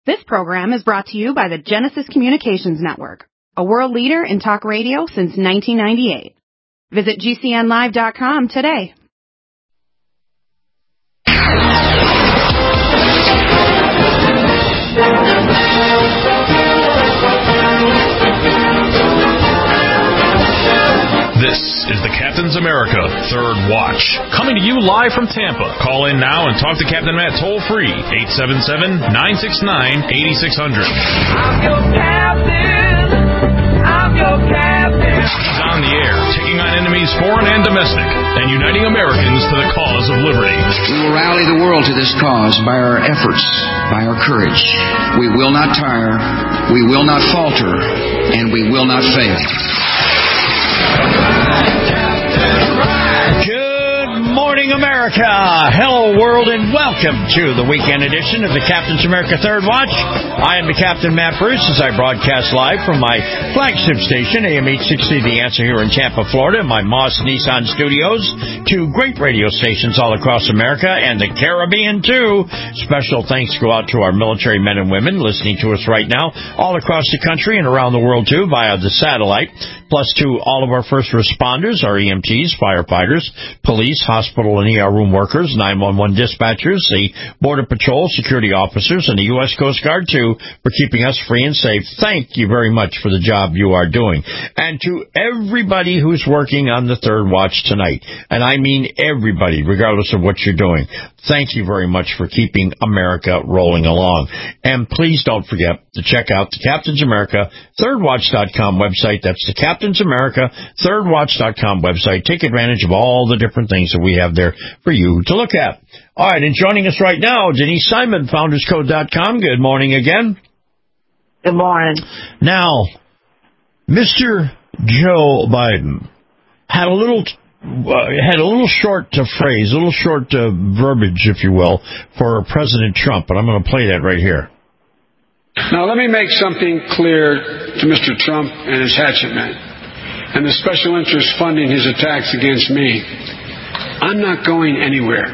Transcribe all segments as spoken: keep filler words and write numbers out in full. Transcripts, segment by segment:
This program is brought to you by the Genesis Communications Network, a world leader in talk radio since nineteen ninety-eight. Visit G C N live dot com today. This is the Captain's America Third Watch, coming to you live from Tampa. Call in now and talk to Captain Matt toll-free, eight seven seven, nine six nine, eight six zero zero. I'm your captain. I'm your captain. He's on the air, taking on enemies foreign and domestic, and uniting Americans to the cause of liberty. We will rally the world to this cause by our efforts, by our courage. We will not tire, we will not falter, and we will not fail. Good morning, America. Hello, world, and welcome to the weekend edition of the Captain's America Third Watch. I am the Captain, Matt Bruce, as I broadcast live from my flagship station, A M eight sixty, The Answer, here in Tampa, Florida, my Moss Nissan studios, two great radio stations all across America and the Caribbean, too. Special thanks go out to our military men and women listening to us right now all across the country and around the world, too, via the satellite, plus to all of our first responders, our E M Ts, firefighters, police, hospital and E R room workers, nine one one dispatchers, the Border Patrol, security officers, and the U S Coast Guard, too, for keeping us free and safe. Thank you very much for the job you are doing. And to everybody who's working on the Third Watch tonight, and I mean everybody, regardless of what you're doing, thank you very much for keeping America rolling along. And please don't forget to check out the Captain's America Third Watch dot com website. That's the Captain's America Third Watch dot com website. Take advantage of all the different things that we have there for you to look at. All right, and joining us right now, Denise Simon, Founders Code dot com. Good morning again. Good morning. Now, Mister Joe Biden had a little uh, had a little short uh, phrase, a little short uh, verbiage, if you will, for President Trump, and I'm going to play that right here. Now, let me make something clear to Mister Trump and his hatchet men, and the special interests funding his attacks against me. I'm not going anywhere.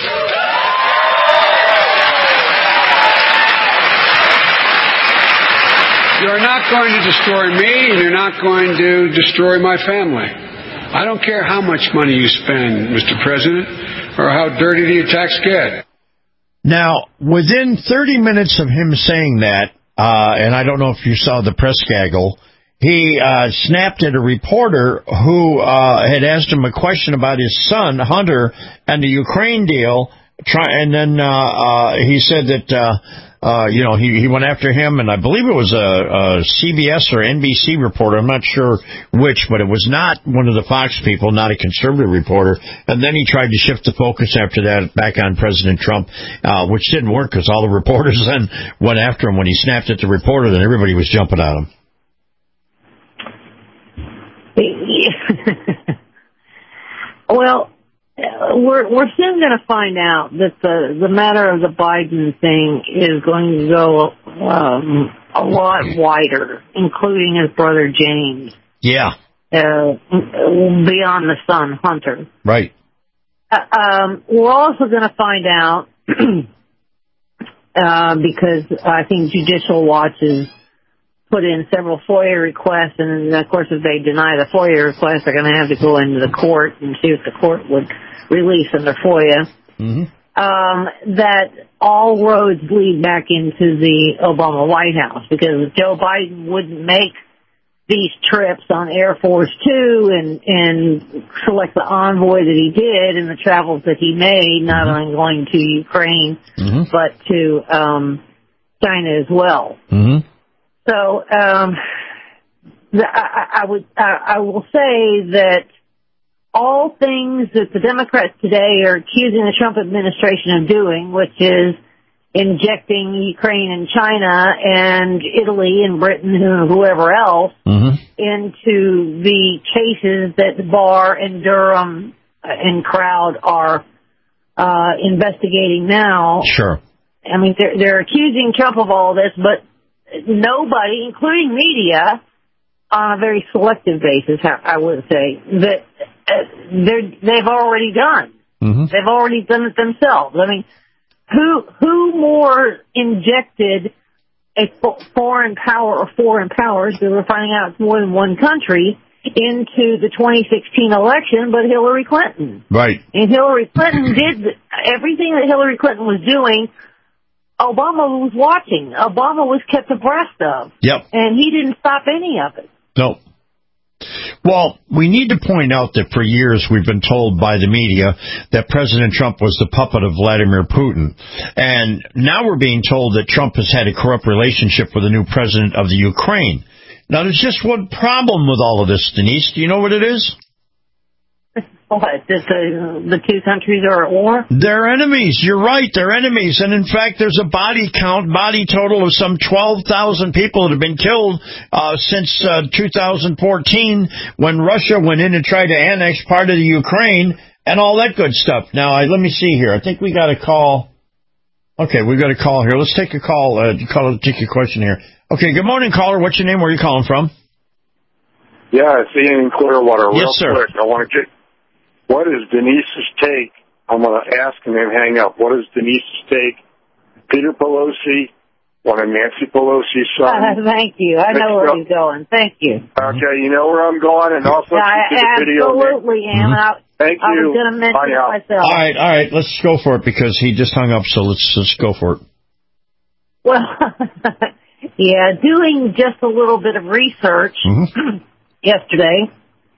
You're not going to destroy me, and you're not going to destroy my family. I don't care how much money you spend, Mister President, or how dirty the attacks get. Now, within thirty minutes of him saying that, uh, and I don't know if you saw the press gaggle, he uh, snapped at a reporter who uh, had asked him a question about his son, Hunter, and the Ukraine deal, try, and then uh, uh, he said that... Uh, Uh, you know, he, he went after him, and I believe it was a, a C B S or N B C reporter. I'm not sure which, but it was not one of the Fox people, not a conservative reporter. And then he tried to shift the focus after that back on President Trump, uh, which didn't work because all the reporters then went after him. When he snapped at the reporter, then everybody was jumping at him. Well, We're we're soon going to find out that the the matter of the Biden thing is going to go um, a lot wider, including his brother James. Yeah. Uh, beyond the son Hunter. Right. Uh, um, we're also going to find out uh, because I think Judicial Watch has put in several FOIA requests, and of course, if they deny the FOIA request, they're going to have to go into the court and see if the court would release under FOIA. Mm-hmm. Um, that all roads lead back into the Obama White House, because Joe Biden wouldn't make these trips on Air Force Two and and select the envoy that he did and the travels that he made, not mm-hmm. only going to Ukraine mm-hmm. but to um, China as well. Mm-hmm. So um, the, I, I would I, I will say that all things that the Democrats today are accusing the Trump administration of doing, which is injecting Ukraine and China and Italy and Britain and whoever else mm-hmm. into the cases that Barr and Durham and Crowd are uh, investigating now. Sure. I mean, they're, they're accusing Trump of all this, but nobody, including media, on a very selective basis, I would say, that they're, they've already done. Mm-hmm. They've already done it themselves. I mean, who who more injected a fo- foreign power or foreign powers, we were finding out it's more than one country, into the twenty sixteen election, but Hillary Clinton. Right. And Hillary Clinton did everything that Hillary Clinton was doing. Obama was watching. Obama was kept abreast of. Yep. And he didn't stop any of it. No. Well, we need to point out that for years we've been told by the media that President Trump was the puppet of Vladimir Putin. And now we're being told that Trump has had a corrupt relationship with the new president of the Ukraine. Now, there's just one problem with all of this, Denise. Do you know what it is? What? That the, the two countries are at war? They're enemies. You're right. They're enemies. And in fact, there's a body count, body total of some twelve thousand people that have been killed uh, since uh, two thousand fourteen when Russia went in and tried to annex part of the Ukraine and all that good stuff. Now, I, let me see here. I think we got a call. Okay, we got a call here. Let's take a call. Uh, call take your question here. Okay, good morning, caller. What's your name? Where are you calling from? Yeah, it's Ian in Clearwater. Yes, Real sir. Quick. I want to get... What is Denise's take? I'm going to ask and then hang up. What is Denise's take? Peter Pelosi, one of Nancy Pelosi's sons. Uh, thank you. I know where he's going. Thank you. Okay, you know where I'm going, and also yeah, I the video. Absolutely am. Mm-hmm. I, Thank I you. was going to mention Bye it now. myself. All right, all right. Let's go for it because he just hung up, so let's, let's go for it. Well, yeah, doing just a little bit of research mm-hmm. yesterday,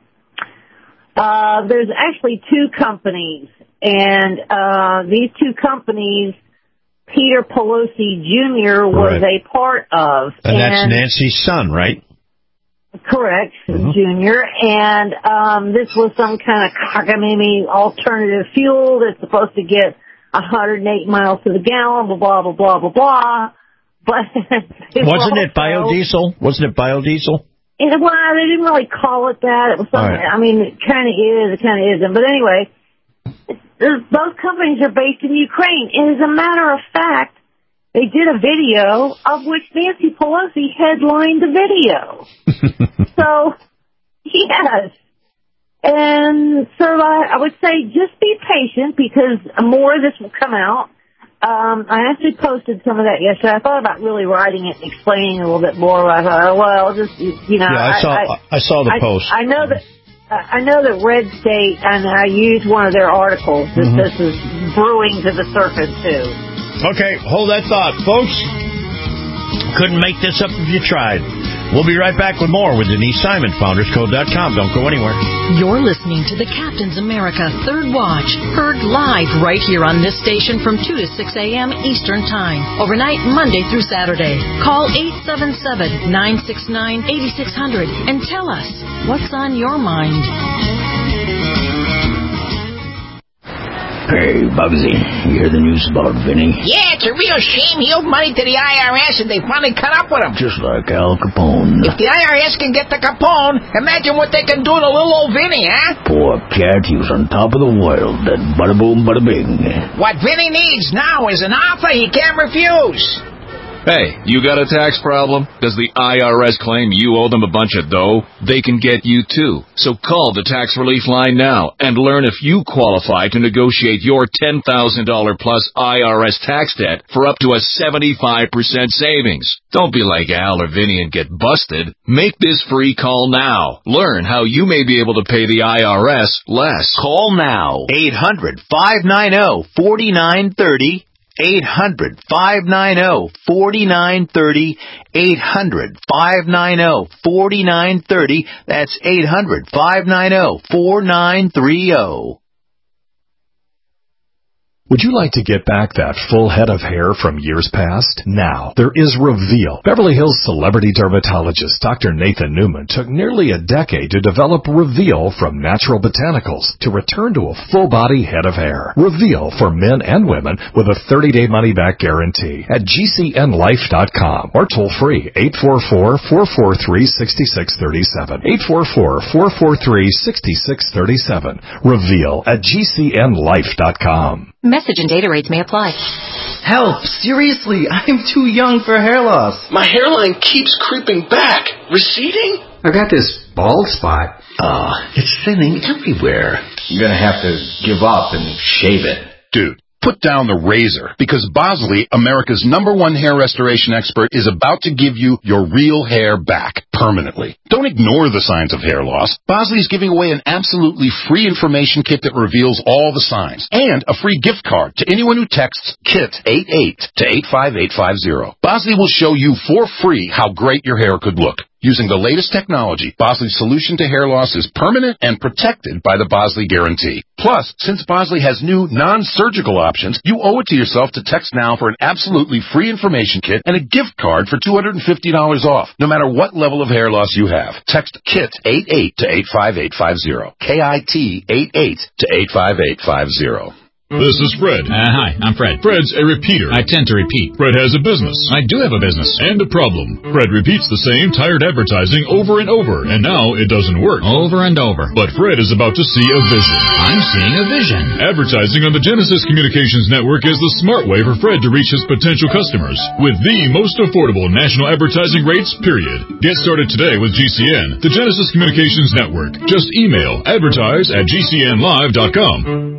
uh, there's actually two companies, and uh, these two companies, Peter Pelosi Junior was right. a part of. And, and that's Nancy's son, right? Correct, mm-hmm. Junior. And um, this was some kind of cockamamie alternative fuel that's supposed to get one hundred eight miles to the gallon, blah, blah, blah, blah, blah. But it Wasn't also, it biodiesel? Wasn't it biodiesel? It, well, they didn't really call it that. It was something, right. I mean, it kind of is, it kind of isn't. But anyway, both companies are based in Ukraine. And as a matter of fact, they did a video of which Nancy Pelosi headlined the video. So, yes. And so I, I would say just be patient because more of this will come out. Um, I actually posted some of that yesterday. I thought about really writing it and explaining a little bit more. I thought, oh, well, just, you know. Yeah, I saw, I, I saw the I, post. I know that. I know that Red State, and I used one of their articles, that mm-hmm. this is brewing to the surface, too. Okay, hold that thought, folks. Couldn't make this up if you tried. We'll be right back with more with Denise Simon, founders code dot com. Don't go anywhere. You're listening to the Captain's America Third Watch, heard live right here on this station from two to six a.m. Eastern Time, overnight Monday through Saturday. Call eight seven seven, nine six nine, eight six zero zero and tell us what's on your mind. Hey, Bugsy, you hear the news about Vinny? Yeah, it's a real shame. He owed money to the I R S and they finally cut up with him. Just like Al Capone. If the I R S can get to Capone, imagine what they can do to little old Vinny, huh? Poor cat, he was on top of the world. That bada boom, bada bing. What Vinny needs now is an offer he can't refuse. Hey, you got a tax problem? Does the I R S claim you owe them a bunch of dough? They can get you too. So call the Tax Relief Line now and learn if you qualify to negotiate your ten thousand dollars plus I R S tax debt for up to a seventy-five percent savings. Don't be like Al or Vinny and get busted. Make this free call now. Learn how you may be able to pay the I R S less. Call now. eight hundred, five nine zero, four nine three zero. eight hundred, five nine zero, four nine three zero. eight hundred, five nine zero, four nine three zero. That's eight hundred, five nine zero, four nine three zero. Would you like to get back that full head of hair from years past? Now, there is Reveal. Beverly Hills celebrity dermatologist Doctor Nathan Newman took nearly a decade to develop Reveal from natural botanicals to return to a full-body head of hair. Reveal for men and women with a thirty-day money-back guarantee at G C N life dot com or toll-free eight four four, four four three, six six three seven. eight four four, four four three, six six three seven. Reveal at G C N life dot com. Message and data rates may apply. Help! Seriously, I'm too young for hair loss. My hairline keeps creeping back. Receding? I got this bald spot. Uh, it's thinning everywhere. I'm gonna have to give up and shave it. Dude, put down the razor, because Bosley, America's number one hair restoration expert, is about to give you your real hair back permanently. Don't ignore the signs of hair loss. Bosley is giving away an absolutely free information kit that reveals all the signs, and a free gift card to anyone who texts KIT eighty-eight to eight five eight five zero. Bosley will show you for free how great your hair could look. Using the latest technology, Bosley's solution to hair loss is permanent and protected by the Bosley Guarantee. Plus, since Bosley has new non-surgical options, you owe it to yourself to text now for an absolutely free information kit and a gift card for two hundred fifty dollars off, no matter what level of hair loss you have. Text KIT eighty-eight to eight five eight five zero. K I T eighty-eight to eight five eight five zero. This is Fred. Uh, hi, I'm Fred. Fred's a repeater. I tend to repeat. Fred has a business. I do have a business. And a problem. Fred repeats the same tired advertising over and over, and now it doesn't work. Over and over. But Fred is about to see a vision. I'm seeing a vision. Advertising on the Genesis Communications Network is the smart way for Fred to reach his potential customers with the most affordable national advertising rates, period. Get started today with G C N, the Genesis Communications Network. Just email advertise at g c n live dot com.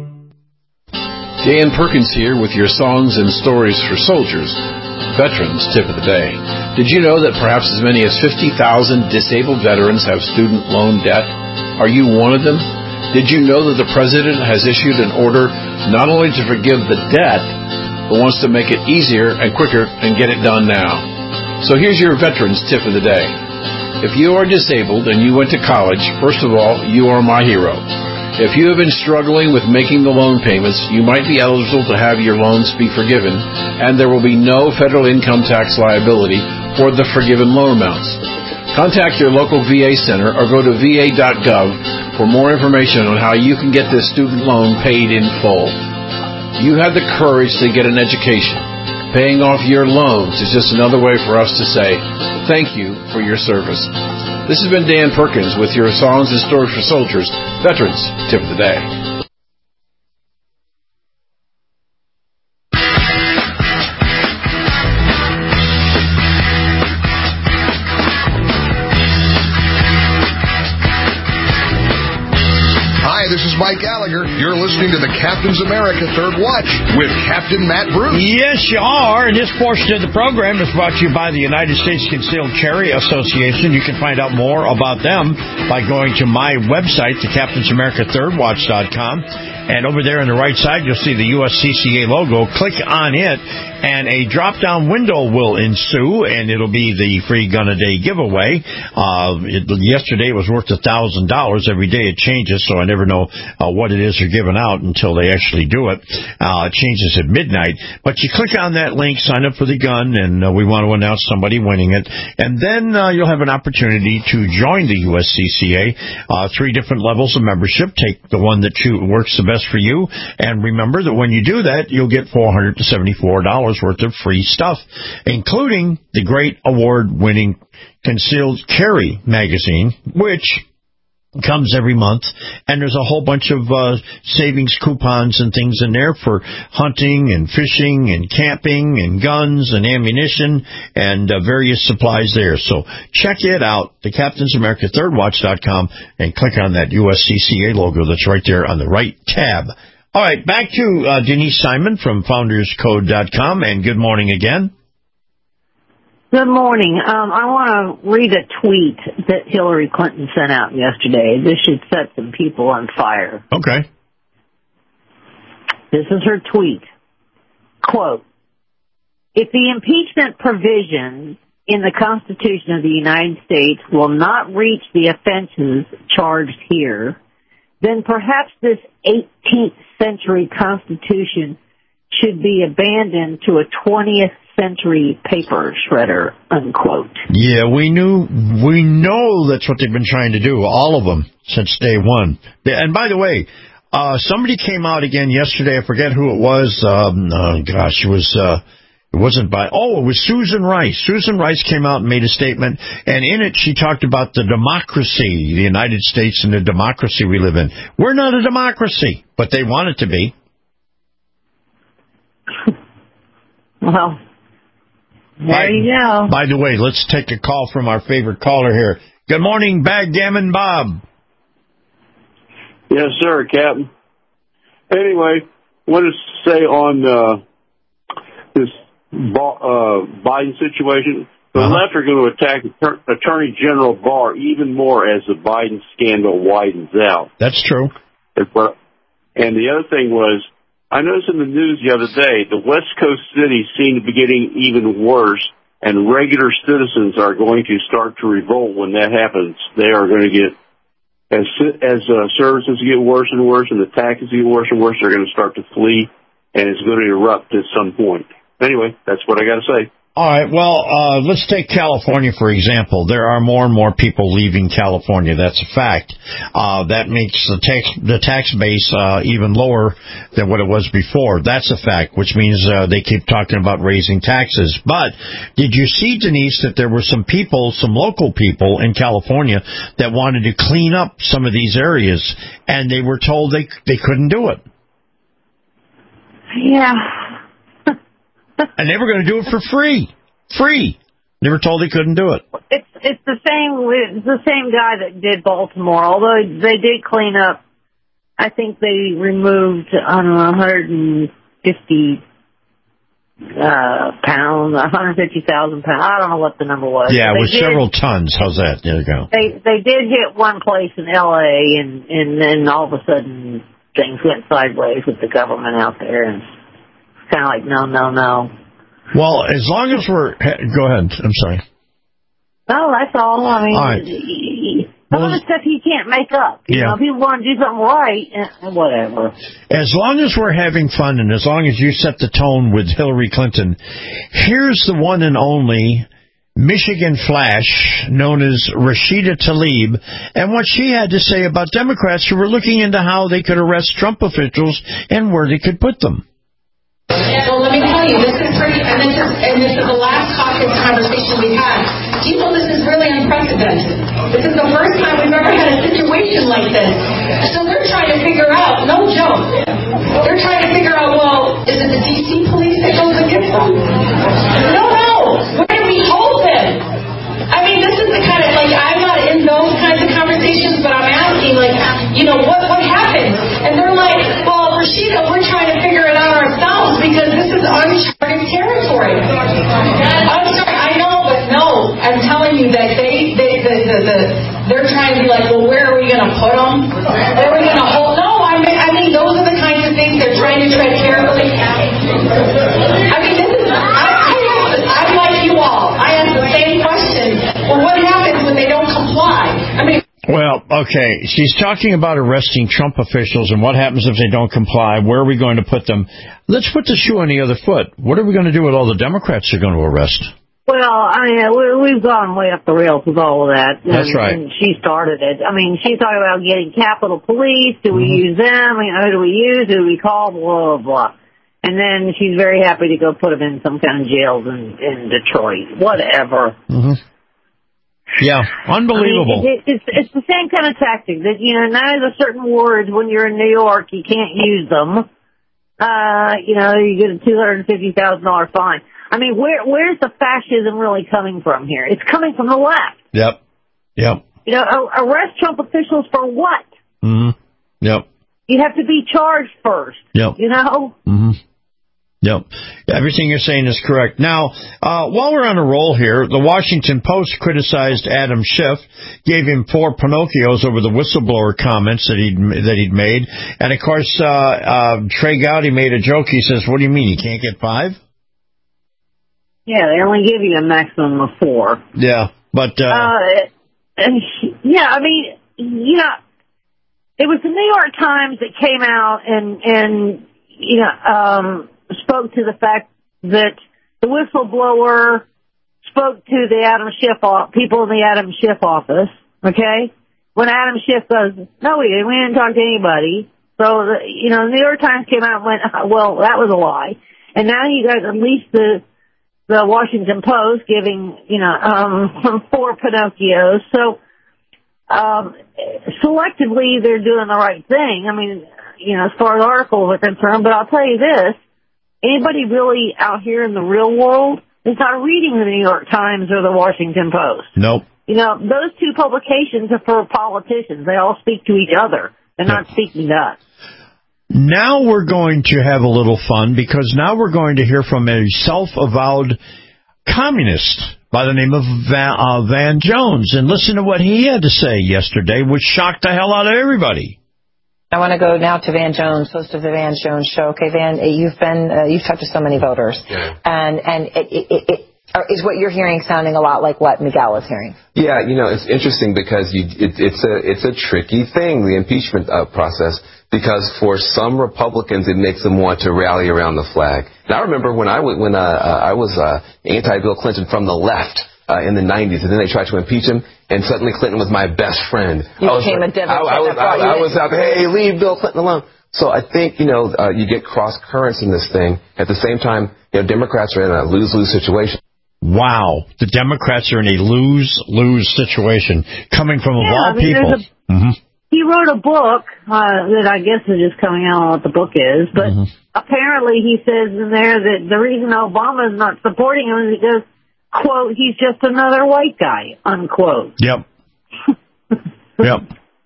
Dan Perkins here with your songs and stories for soldiers. Veterans Tip of the Day. Did you know that perhaps as many as fifty thousand disabled veterans have student loan debt? Are you one of them? Did you know that the President has issued an order not only to forgive the debt, but wants to make it easier and quicker and get it done now? So here's your Veterans Tip of the Day. If you are disabled and you went to college, first of all, you are my hero. If you have been struggling with making the loan payments, you might be eligible to have your loans be forgiven, and there will be no federal income tax liability for the forgiven loan amounts. Contact your local V A center or go to v a dot gov for more information on how you can get this student loan paid in full. You have the courage to get an education. Paying off your loans is just another way for us to say thank you for your service. This has been Dan Perkins with your Songs and Stories for Soldiers, Veterans Tip of the Day. Hi, this is Mike Gallagher. You're listening to the Captain's America Third Watch with Captain Matt Bruce. Yes, you are. And this portion of the program is brought to you by the United States Concealed Carry Association. You can find out more about them by going to my website, the captains america third watch dot com. And over there on the right side, you'll see the U S C C A logo. Click on it, and a drop-down window will ensue, and it'll be the free gun a day giveaway. Uh, it, yesterday it was worth one thousand dollars. Every day it changes, so I never know uh, what it is they're giving out until they actually do it. Uh, it changes at midnight. But you click on that link, sign up for the gun, and uh, we want to announce somebody winning it. And then uh, you'll have an opportunity to join the U S C C A. Uh, three different levels of membership. Take the one that you, works the best for you. And remember that when you do that, you'll get four hundred seventy-four dollars worth of free stuff, including the great award-winning Concealed Carry magazine, which comes every month, and there's a whole bunch of uh, savings coupons and things in there for hunting and fishing and camping and guns and ammunition and uh, various supplies there. So check it out, the captains america third watch dot com, and click on that U S C C A logo that's right there on the right tab. All right, back to uh, Denise Simon from founders code dot com, and good morning again. Good morning. Um, I want to read a tweet that Hillary Clinton sent out yesterday. This should set some people on fire. Okay. This is her tweet. Quote, if the impeachment provisions in the Constitution of the United States will not reach the offenses charged here, then perhaps this eighteenth century Constitution should be abandoned to a twentieth century paper shredder, unquote. Yeah, we knew, we know that's what they've been trying to do, all of them, since day one. And by the way, uh, somebody came out again yesterday, I forget who it was, um, oh gosh, it was, uh, it wasn't by, oh, it was Susan Rice. Susan Rice came out and made a statement, and in it she talked about the democracy, the United States and the democracy we live in. We're not a democracy, but they want it to be. Well, there by, you go. By the way, let's take a call from our favorite caller here. Good morning, Backgammon Bob. Yes, sir, Captain. Anyway, what does it say on uh, this uh, Biden situation? The uh-huh. left are going to attack Attorney General Barr even more as the Biden scandal widens out. That's true. And the other thing was, I noticed in the news the other day, the West Coast cities seem to be getting even worse, and regular citizens are going to start to revolt when that happens. They are going to get, as as uh, services get worse and worse and the taxes get worse and worse, they're going to start to flee, and it's going to erupt at some point. Anyway, that's what I got to say. All right, well, uh, let's take California, for example. There are more and more people leaving California. That's a fact. Uh, that makes the tax, the tax base uh, even lower than what it was before. That's a fact, which means uh, they keep talking about raising taxes. But did you see, Denise, that there were some people, some local people in California that wanted to clean up some of these areas, and they were told they they couldn't do it? Yeah. And they were going to do it for free. Free. They were told they couldn't do it. It's it's the same it's the same guy that did Baltimore. Although they did clean up, I think they removed I don't know one hundred fifty uh, pounds, one hundred fifty thousand pounds. I don't know what the number was. Yeah, it was did, several tons. How's that? There you go. They they did hit one place in L A, and and then all of a sudden things went sideways with the government out there, and it's kind of like no, no, no. Well, as long as we're... Go ahead. I'm sorry. No, that's all. I mean, all right. some well, of the stuff you can't make up. You yeah. know, people want to do something right, eh, whatever. As long as we're having fun and as long as you set the tone with Hillary Clinton, here's the one and only Michigan Flash, known as Rashida Tlaib, and what she had to say about Democrats who were looking into how they could arrest Trump officials and where they could put them. Well, let me tell you, this is pretty, and this is, and this is the last caucus conversation we've had. Do you know this is really unprecedented? This is the first time we've ever had a situation like this. So they're trying to figure out, no joke, they're trying to figure out, well, is it the D C police that goes and gets them? No, no. Where do we hold them? I mean, this is the kind of, like, I'm not in those kinds of conversations, but I'm asking, like, you know, what what happens? And they're like, well, Rashida, we're trying to figure it out ourselves because this is uncharted territory. I'm sorry, I know, but no, I'm telling you that they, they the, the, the, they're trying to be like, well, where are we going to put them? Where are we going to hold? No, I mean, I mean, those are the kinds of things they're trying to tread carefully. I mean, this is, I, I ask, I'm like you all. I ask the same question. Well, what happens when they don't comply? I mean. Well, okay, she's talking about arresting Trump officials and what happens if they don't comply. Where are we going to put them? Let's put the shoe on the other foot. What are we going to do with all the Democrats they're going to arrest? Well, I mean, we've gone way up the rails with all of that. And, That's right. And she started it. I mean, she's talking about getting Capitol Police. Do we mm-hmm. use them? You know, who do we use? Who do we call? Blah, blah, blah. And then she's very happy to go put them in some kind of jails in, in Detroit. Whatever. Mm-hmm. Yeah, unbelievable. I mean, it, it's, it's the same kind of tactic that, you know, now there's certain words when you're in New York, you can't use them. Uh, you know, you get a two hundred fifty thousand dollars fine. I mean, where where's the fascism really coming from here? It's coming from the left. Yep. Yep. You know, arrest Trump officials for what? Mm-hmm. Yep. You have to be charged first. Yep. You know? Mm-hmm. Yep. Everything you're saying is correct. Now, uh, while we're on a roll here, the Washington Post criticized Adam Schiff, gave him four Pinocchios over the whistleblower comments that he'd, that he'd made. And, of course, uh, uh, Trey Gowdy made a joke. He says, what do you mean, you can't get five? Yeah, they only give you a maximum of four. Yeah, but... Uh, uh, yeah, I mean, you know, it was the New York Times that came out and, and you know, um... spoke to the fact that the whistleblower spoke to the Adam Schiff people in the Adam Schiff office, okay? When Adam Schiff goes, no, we didn't, we didn't talk to anybody. So, the, you know, the New York Times came out and went, well, that was a lie. And now you got at least the the Washington Post giving, you know, um, four Pinocchios. So, um, selectively, they're doing the right thing. I mean, you know, as far as articles are concerned, but I'll tell you this. Anybody really out here in the real world is not reading the New York Times or the Washington Post. Nope. You know, those two publications are for politicians. They all speak to each other. They're not speaking to us. Now we're going to have a little fun because now we're going to hear from a self-avowed communist by the name of Van, uh, Van Jones. And listen to what he had to say yesterday, which shocked the hell out of everybody. I want to go now to Van Jones, host of the Van Jones Show. Okay, Van, you've been uh, you've talked to so many voters, yeah. and and it, it, it, it is what you're hearing sounding a lot like what Miguel is hearing. Yeah, you know, it's interesting because you, it, it's a it's a tricky thing, the impeachment uh, process, because for some Republicans it makes them want to rally around the flag. And I remember when I w- when uh, uh, I was uh, anti-Bill Clinton from the left. Uh, in the nineties, and then they tried to impeach him, and suddenly Clinton was my best friend. You I was, became a Democrat. I, I was, I, I was out there, hey, leave Bill Clinton alone. So I think, you know, uh, you get cross currents in this thing. At the same time, you know, Democrats are in a lose-lose situation. Wow, the Democrats are in a lose-lose situation, coming from of yeah, all I mean, people. A, mm-hmm. He wrote a book uh, that I guess is just coming out on what the book is, but mm-hmm. apparently he says in there that the reason Obama is not supporting him is because, quote, he's just another white guy, unquote. Yep. Yep.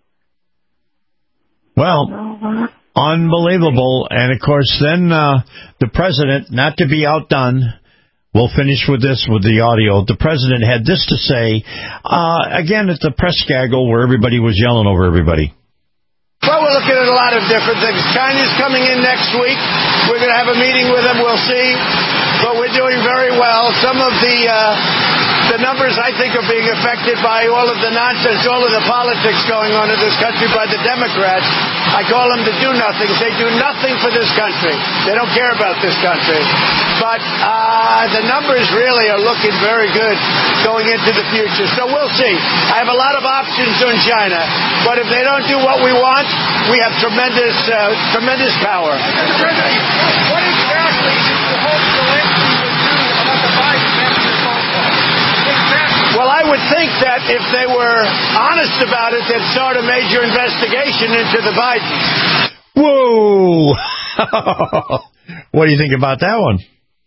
Well, unbelievable. And, of course, then uh, the president, not to be outdone, we'll finish with this, with the audio. The president had this to say, uh, again, at the press gaggle where everybody was yelling over everybody. Well, we're looking at a lot of different things. China's coming in next week. We're going to have a meeting with them. We'll see. But we're doing very well. Some of the uh, the numbers, I think, are being affected by all of the nonsense, all of the politics going on in this country by the Democrats. I call them the do-nothings. They do nothing for this country. They don't care about this country. But uh, the numbers really are looking very good going into the future. So we'll see. I have a lot of options on China. But if they don't do what we want, we have tremendous, uh, tremendous power. What exactly do you hope Zelensky would do about the Biden after this phone call? Exactly. Well, I would think that if they were honest about it, they'd start a major investigation into the Bidens. Whoa! What do you think about that one?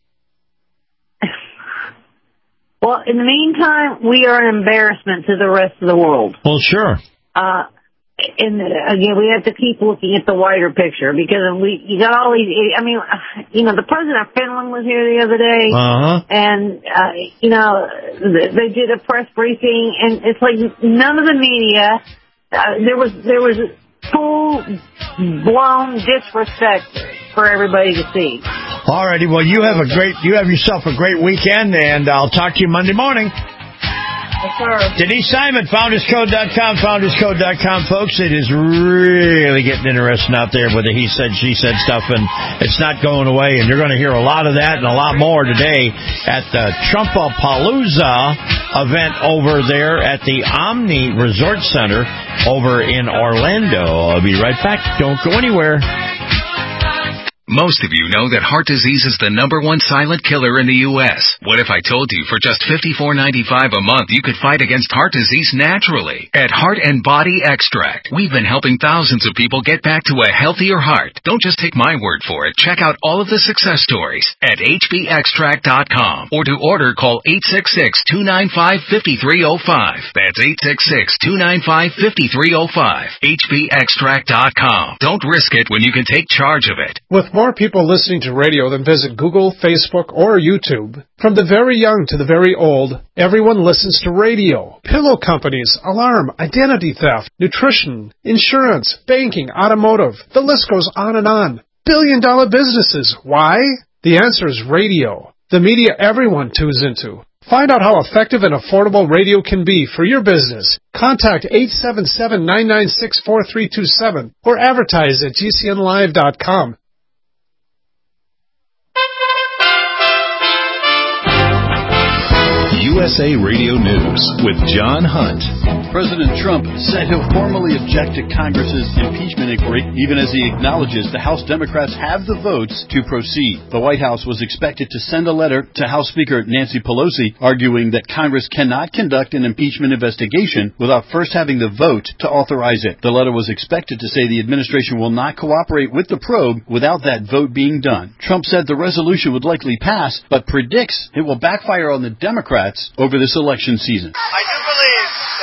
Well, in the meantime, we are an embarrassment to the rest of the world. Well, sure. Uh, and again, we have to keep looking at the wider picture because we you got all these. I mean, you know, the president of Finland was here the other day, uh-huh. and uh, you know, they did a press briefing, and it's like none of the media. Uh, there was there was full blown disrespect for everybody to see. All righty, well, you have a great you have yourself a great weekend, and I'll talk to you Monday morning. Yes, sir. Denise Simon, founders code dot com, founders code dot com, folks. It is really getting interesting out there with the he said, she said stuff, and it's not going away. And you're going to hear a lot of that and a lot more today at the Trumpapalooza event over there at the Omni Resort Center over in Orlando. I'll be right back. Don't go anywhere. Most of you know that heart disease is the number one silent killer in the U S What if I told you for just fifty-four ninety-five a month you could fight against heart disease naturally? At Heart and Body Extract, we've been helping thousands of people get back to a healthier heart. Don't just take my word for it. Check out all of the success stories at H B extract dot com, or to order, call eight six six, two nine five, five three zero five. That's eight six six, two nine five, five three zero five. H B extract dot com. Don't risk it when you can take charge of it. With more people listening to radio than visit Google, Facebook, or YouTube, from the very young to the very old, everyone listens to radio. Pillow companies, alarm, identity theft, nutrition, insurance, banking, automotive. The list goes on and on. Billion dollar businesses. Why? The answer is radio. The media everyone tunes into. Find out how effective and affordable radio can be for your business. Contact eight seven seven, nine nine six, four three two seven or advertise at G C N live dot com. U S A Radio News with John Hunt. President Trump said he'll formally object to Congress's impeachment inquiry, even as he acknowledges the House Democrats have the votes to proceed. The White House was expected to send a letter to House Speaker Nancy Pelosi arguing that Congress cannot conduct an impeachment investigation without first having the vote to authorize it. The letter was expected to say the administration will not cooperate with the probe without that vote being done. Trump said the resolution would likely pass, but predicts it will backfire on the Democrats over this election season. I do believe that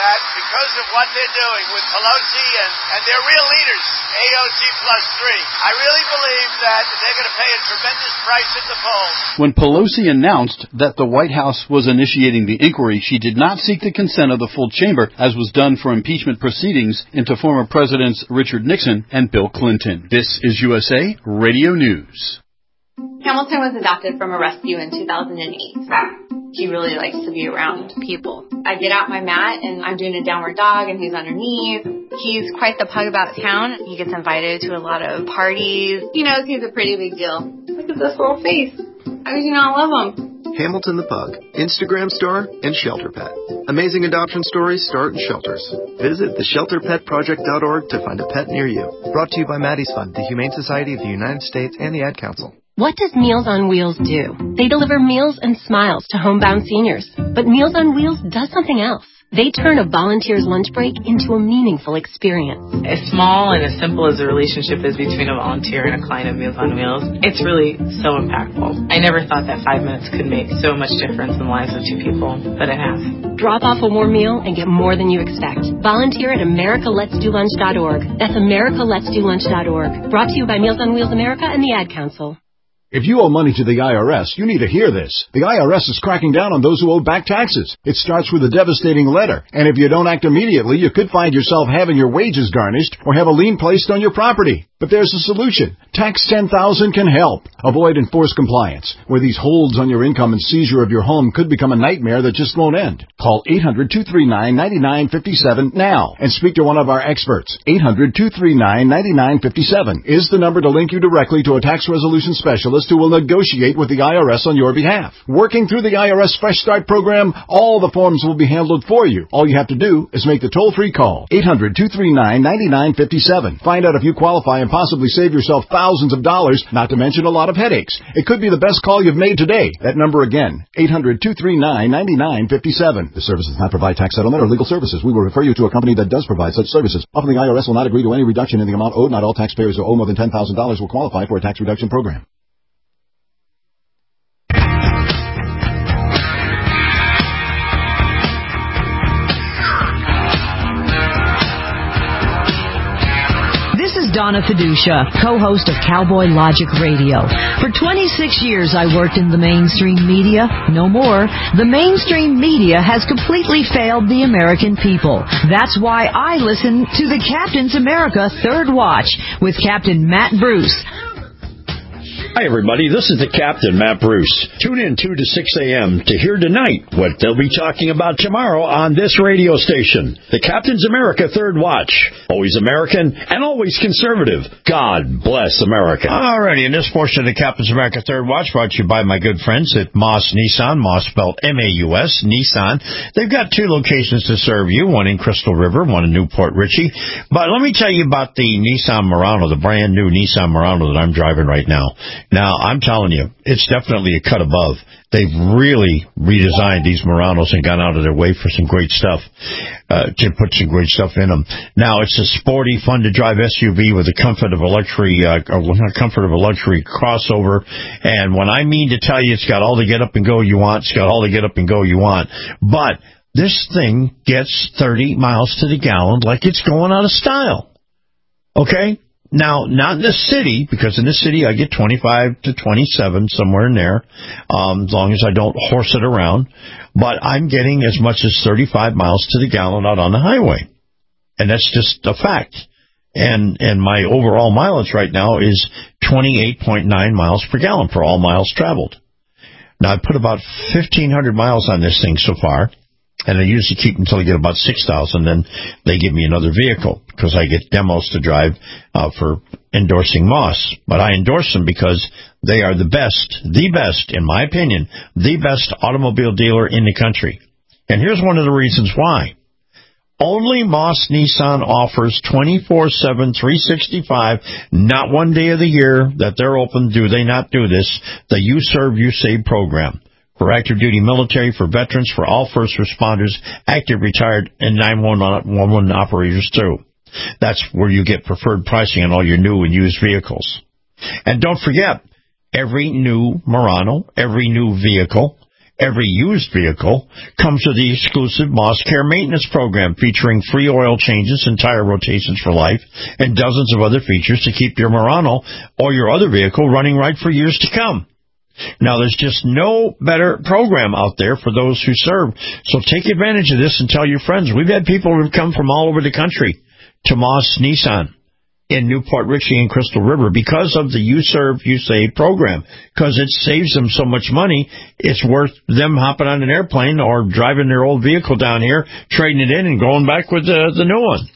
because of what they're doing with Pelosi and, and their real leaders, A O C plus three. I really believe that they're going to pay a tremendous price at the polls. When Pelosi announced that the White House was initiating the inquiry, she did not seek the consent of the full chamber, as was done for impeachment proceedings into former Presidents Richard Nixon and Bill Clinton. This is U S A Radio News. Hamilton was adopted from a rescue in two thousand eight. He really likes to be around people. I get out my mat and I'm doing a downward dog and he's underneath. He's quite the pug about town. He gets invited to a lot of parties. He knows he's a pretty big deal. Look at this little face. How did you not love him? Hamilton the Pug, Instagram star, and Shelter Pet. Amazing adoption stories start in shelters. Visit the shelter pet project dot org to find a pet near you. Brought to you by Maddie's Fund, the Humane Society of the United States, and the Ad Council. What does Meals on Wheels do? They deliver meals and smiles to homebound seniors. But Meals on Wheels does something else. They turn a volunteer's lunch break into a meaningful experience. As small and as simple as the relationship is between a volunteer and a client of Meals on Wheels, it's really so impactful. I never thought that five minutes could make so much difference in the lives of two people, but it has. Drop off a warm meal and get more than you expect. Volunteer at america lets do lunch dot org. That's america lets do lunch dot org. Brought to you by Meals on Wheels America and the Ad Council. If you owe money to the I R S, you need to hear this. The I R S is cracking down on those who owe back taxes. It starts with a devastating letter, and if you don't act immediately, you could find yourself having your wages garnished or have a lien placed on your property. But there's a solution. Tax ten thousand can help. Avoid enforced compliance, where these holds on your income and seizure of your home could become a nightmare that just won't end. Call eight hundred, two three nine, nine nine five seven now and speak to one of our experts. eight hundred, two three nine, nine nine five seven is the number to link you directly to a tax resolution specialist who will negotiate with the I R S on your behalf. Working through the I R S Fresh Start program, all the forms will be handled for you. All you have to do is make the toll-free call. eight hundred, two three nine, nine nine five seven. Find out if you qualify and possibly save yourself thousands of dollars, not to mention a lot of headaches. It could be the best call you've made today. That number again, eight hundred, two three nine, nine nine five seven. The service does not provide tax settlement or legal services. We will refer you to a company that does provide such services. Often the I R S will not agree to any reduction in the amount owed. Not all taxpayers who owe more than ten thousand dollars will qualify for a tax reduction program. Donna Fiducia, co-host of Cowboy Logic Radio. For twenty-six years, I worked in the mainstream media. No more. The mainstream media has completely failed the American people. That's why I listen to the Captain's America Third Watch with Captain Matt Bruce. Hi, everybody. This is the Captain, Matt Bruce. Tune in two to six a.m. to hear tonight what they'll be talking about tomorrow on this radio station. The Captain's America Third Watch. Always American and always conservative. God bless America. All righty. In this portion of the Captain's America Third Watch, brought to you by my good friends at Moss Nissan. Moss spelled M A U S, Nissan. They've got two locations to serve you, one in Crystal River, one in Newport Richey. But let me tell you about the Nissan Murano, the brand new Nissan Murano that I'm driving right now. Now, I'm telling you, it's definitely a cut above. They've really redesigned these Muranos and gone out of their way for some great stuff, uh, to put some great stuff in them. Now, it's a sporty, fun-to-drive S U V with the comfort of a luxury, uh, or not comfort of a luxury crossover. And when I mean to tell you it's got all the get-up-and-go you want, it's got all the get-up-and-go you want. But this thing gets thirty miles to the gallon like it's going out of style. Okay? Now, not in the city, because in the city I get twenty-five to twenty-seven, somewhere in there, um, as long as I don't horse it around. But I'm getting as much as thirty-five miles to the gallon out on the highway. And that's just a fact. And and my overall mileage right now is twenty-eight point nine miles per gallon for all miles traveled. Now, I put about fifteen hundred miles on this thing so far. And I usually keep until I get about six thousand, then they give me another vehicle because I get demos to drive uh, for endorsing Moss. But I endorse them because they are the best, the best, in my opinion, the best automobile dealer in the country. And here's one of the reasons why. Only Moss Nissan offers twenty-four seven, three sixty-five, not one day of the year that they're open do they not do this, the You Serve, You Save program. For active duty military, for veterans, for all first responders, active, retired, and nine one one operators too. That's where you get preferred pricing on all your new and used vehicles. And don't forget, every new Murano, every new vehicle, Every used vehicle comes with the exclusive Moss Care Maintenance Program, featuring free oil changes and tire rotations for life, and dozens of other features to keep your Murano or your other vehicle running right for years to come. Now, there's just no better program out there for those who serve, so take advantage of this and tell your friends. We've had people who've come from all over the country to Moss Nissan in Newport Richey and Crystal River because of the You Serve, You Save program, because it saves them so much money. It's worth them hopping on an airplane or driving their old vehicle down here, trading it in, and going back with the, the new one.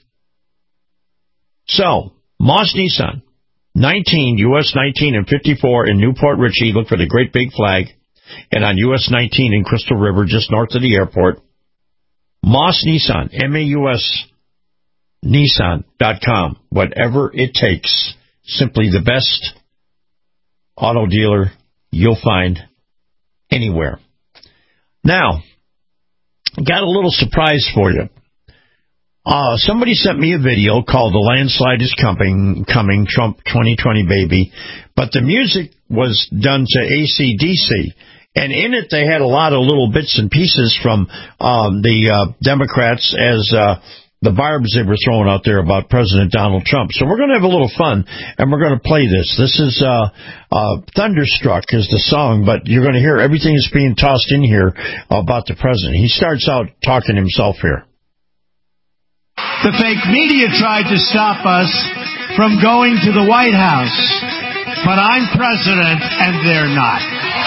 So, Moss Nissan, nineteen, U S nineteen and fifty-four in Newport Richey. Look for the great big flag. And on U S nineteen in Crystal River, just north of the airport. Moss Nissan, M A U S Nissan dot com. Whatever it takes. Simply the best auto dealer you'll find anywhere. Now, got a little surprise for you. Uh, somebody sent me a video called The Landslide is Coming, coming Trump twenty twenty Baby. But the music was done to A C D C. And in it, they had a lot of little bits and pieces from um, the uh, Democrats as uh, the barbs they were throwing out there about President Donald Trump. So we're going to have a little fun, and we're going to play this. This is uh, uh, Thunderstruck is the song, but you're going to hear everything that's being tossed in here about the president. He starts out talking himself here. The fake media tried to stop us from going to the White House, but I'm president, and they're not.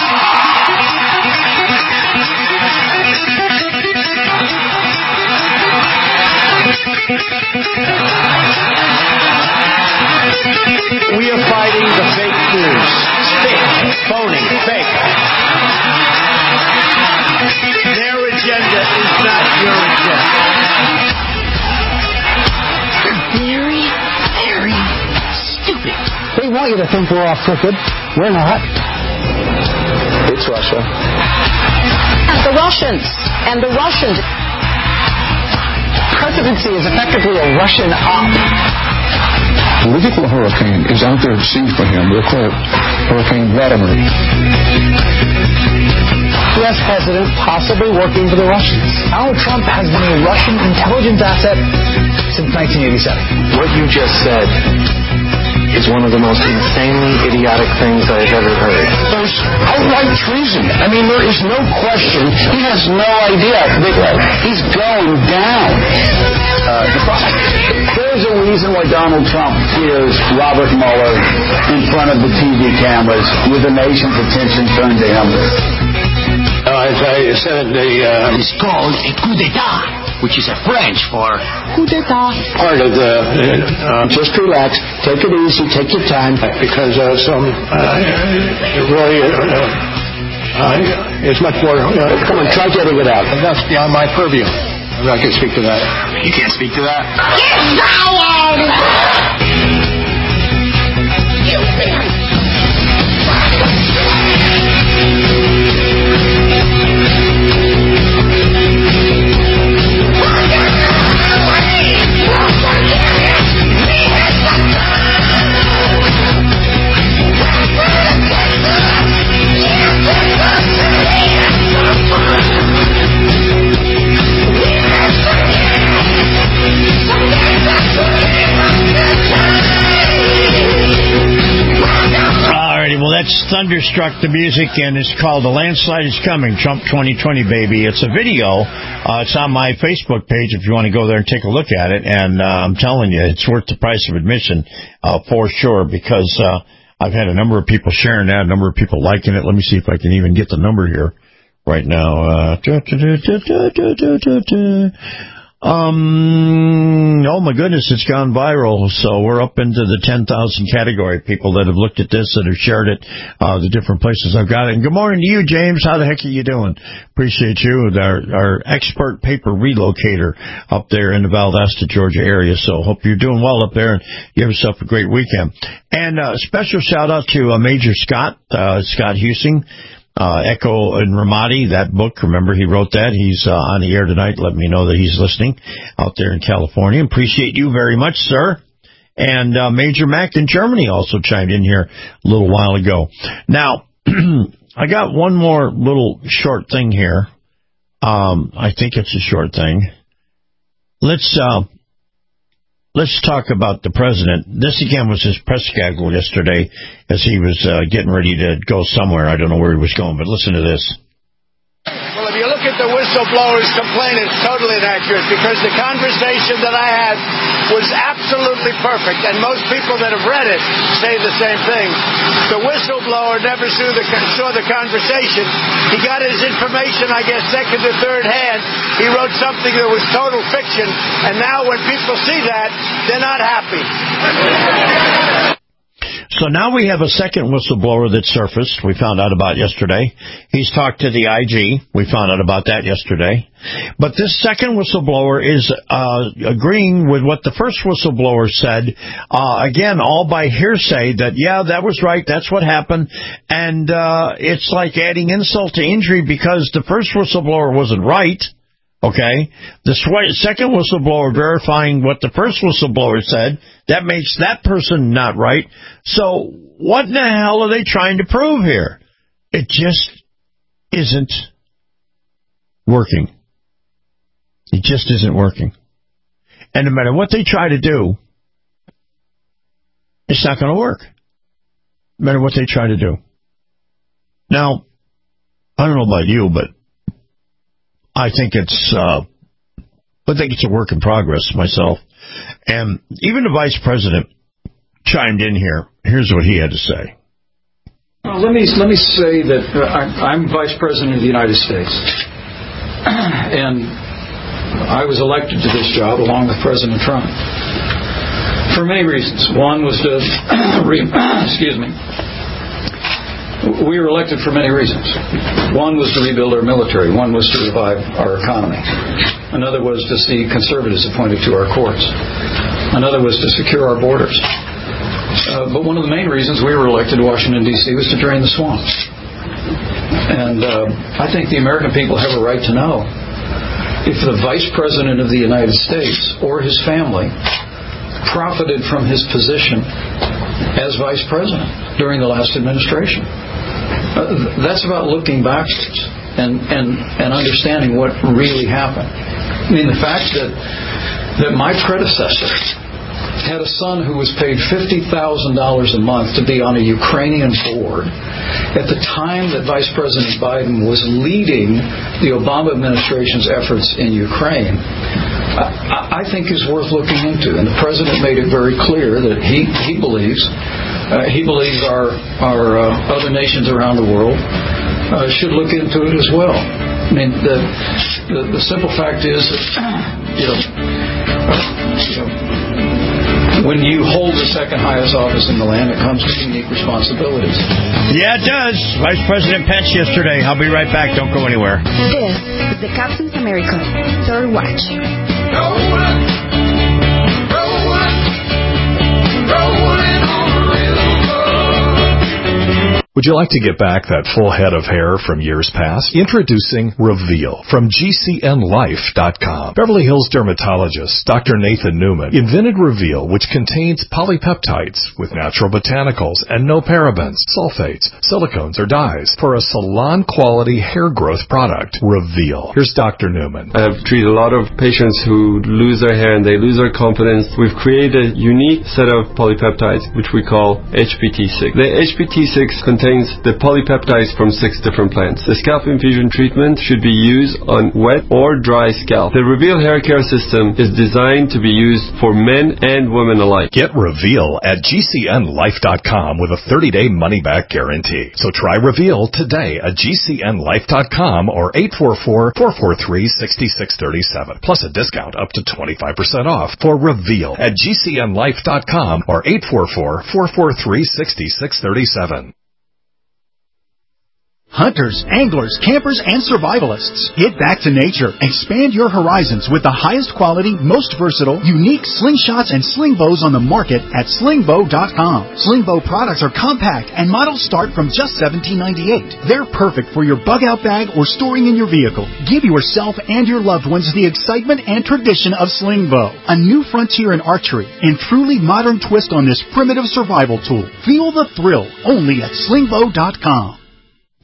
We are fighting the fake news. Fake, phony, fake. Their agenda is not your agenda. Very, very stupid. They want you to think we're all crooked. We're not. It's Russia. And the Russians. And the Russians. Presidency is effectively a Russian op. A political hurricane is out there at sea for him. We'll call it Hurricane Vladimir. U S president possibly working for the Russians. Donald Trump has been a Russian intelligence asset since nineteen eighty-seven. What you just said is one of the most insanely idiotic things I've ever heard. There's outright treason. I mean, there is no question. He has no idea that he's going down. Uh, There's a reason why Donald Trump hears Robert Mueller in front of the T V cameras with the nation's attention turned to him. Uh, as I said, the, uh, it's called a coup d'etat, which is a French for coup d'etat. Part of the... Uh, Just relax. Take it easy. Take your time. Because uh, some... Uh, really... Uh, uh, it's much more... Uh, Come on, try getting it out. That's beyond my purview. I can speak to that. You can't speak to that? Get down! You Thunderstruck, the music, and it's called The Landslide is Coming, Trump twenty twenty Baby. It's a video. Uh, it's on my Facebook page if you want to go there and take a look at it. And uh, I'm telling you, it's worth the price of admission uh, for sure, because uh, I've had a number of people sharing that, a number of people liking it. Let me see if I can even get the number here right now. Uh, da, da, da, da, da, da, da, da. Um, oh my goodness, it's gone viral. So we're up into the ten thousand category. People that have looked at this, that have shared it, uh, the different places I've got it. And good morning to you, James. How the heck are you doing? Appreciate you, our, our expert paper relocator up there in the Valdosta, Georgia area. So hope you're doing well up there and you have yourself a great weekend. And uh, special shout out to uh, Major Scott, uh, Scott Husing. Uh, Echo and Ramadi, that book, remember he wrote that. He's uh, on the air tonight. Let me know that he's listening out there in California. Appreciate you very much, sir. And uh, Major Mac in Germany also chimed in here a little while ago. Now, I got one more little short thing here. Um, I think it's a short thing. Let's uh, let's talk about the president. This again was his press schedule yesterday as he was uh, getting ready to go somewhere. I don't know where he was going, but listen to this. Well, if you look at the whistleblower's complaint, it's totally inaccurate because the conversation that I had was absolutely perfect, and most people that have read it say the same thing. The whistleblower never saw the, saw the conversation. He got his information, I guess, second or third hand. He wrote something that was total fiction, and now when people see that, they're not happy. So now we have a second whistleblower that surfaced. We found out about yesterday. He's talked to the I G. We found out about that yesterday. But this second whistleblower is uh, agreeing with what the first whistleblower said. Uh, again, all by hearsay that, yeah, that was right. That's what happened. And uh, it's like adding insult to injury because the first whistleblower wasn't right. Okay, the sw- second whistleblower verifying what the first whistleblower said, that makes that person not right. So what in the hell are they trying to prove here? It just isn't working. It just isn't working. And no matter what they try to do, it's not going to work. No matter what they try to do. Now, I don't know about you, but I think it's, uh, I think it's a work in progress myself. And even the vice president chimed in here. Here's what he had to say. Well, let me let me say that uh, I, I'm vice president of the United States, and I was elected to this job along with President Trump for many reasons. One was to, re- excuse me. We were elected for many reasons. One was to rebuild our military. One was to revive our economy. Another was to see conservatives appointed to our courts. Another was to secure our borders. Uh, but one of the main reasons we were elected to Washington, D C was to drain the swamps. And uh, I think the American people have a right to know if the Vice President of the United States or his family profited from his position as Vice President during the last administration. Uh, that's about looking backwards and, and, and understanding what really happened. I mean, the fact that that my predecessor had a son who was paid fifty thousand dollars a month to be on a Ukrainian board at the time that Vice President Biden was leading the Obama administration's efforts in Ukraine, I, I think is worth looking into. And the President made it very clear that he, he believes uh, he believes our, our uh, other nations around the world uh, should look into it as well. I mean, the, the, the simple fact is that, you know, uh, you know, when you hold the second highest office in the land, it comes with unique responsibilities. Yeah, it does. Vice President Pence yesterday. I'll be right back. Don't go anywhere. This is the Captain's America Third Watch. Would you like to get back that full head of hair from years past? Introducing Reveal from G C N Life dot com. Beverly Hills dermatologist Doctor Nathan Newman invented Reveal, which contains polypeptides with natural botanicals and no parabens, sulfates, silicones, or dyes for a salon-quality hair growth product. Reveal. Here's Doctor Newman. I have treated a lot of patients who lose their hair and they lose their confidence. We've created a unique set of polypeptides, which we call H P T six. The H P T six contains the polypeptides from six different plants. The scalp infusion treatment should be used on wet or dry scalp. The Reveal hair care system is designed to be used for men and women alike. Get Reveal at G C N Life dot com with a thirty-day money-back guarantee. So try Reveal today at G C N Life dot com or eight four four, four four three, six six three seven. Plus a discount up to twenty-five percent off for Reveal at G C N Life dot com or eight four four, four four three, six six three seven. Hunters, anglers, campers, and survivalists. Get back to nature. Expand your horizons with the highest quality, most versatile, unique slingshots and sling bows on the market at sling bow dot com. Sling bow products are compact and models start from just seventeen ninety-eight. They're perfect for your bug-out bag or storing in your vehicle. Give yourself and your loved ones the excitement and tradition of sling bow. A new frontier in archery and truly modern twist on this primitive survival tool. Feel the thrill only at sling bow dot com.